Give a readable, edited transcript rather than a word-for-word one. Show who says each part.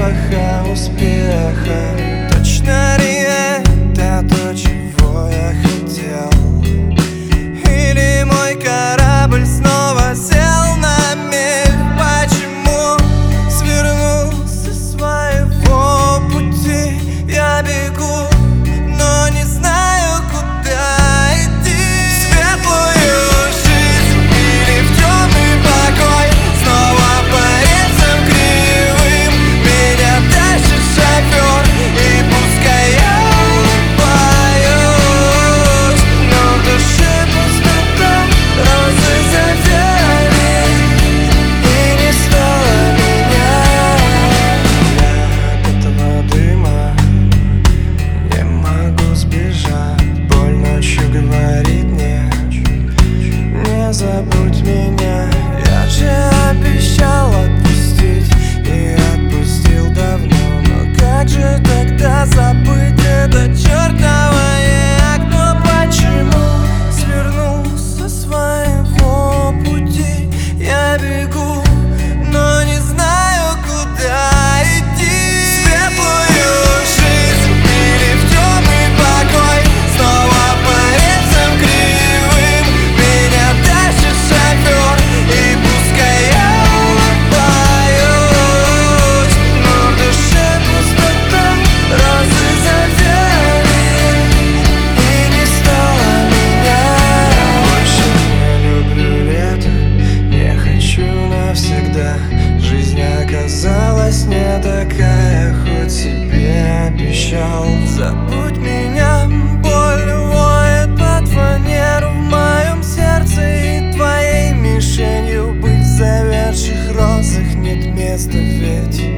Speaker 1: запаха успеха. Точно ли это то, чего я хотел? Или мой корабль снова сел на мель? Почему свернул со своего пути? Я бегу, но не знаю, куда идти. В светлую жизнь или в темный покой? Снова по рельсам кривым меня тащит шофер, и пускай я боюсь, но в душе пустота, розы завяли, и не стало меня. Я от этого дыма не могу сбежать. Боль ночью говорит мне: не забудь меня. Я же обещал отпустить и отпустил давно. Но как же тогда забыть это чертовое окно? Почему свернул со своего пути? Я бегу, но не знаю, куда идти. В светлую жизнь или в темный покой? Снова по рельсам кривым меня тащит шофер, и пускай я боюсь, но в душе пустота, розы завяли, и не стало меня. Я больше не люблю лето, не хочу навсегда. Жизнь оказалась не такая, хоть себе обещал. Забудь меня, боль воет под фанеру в моем сердце, и твоей мишенью быть в завядших розах нет места, ведь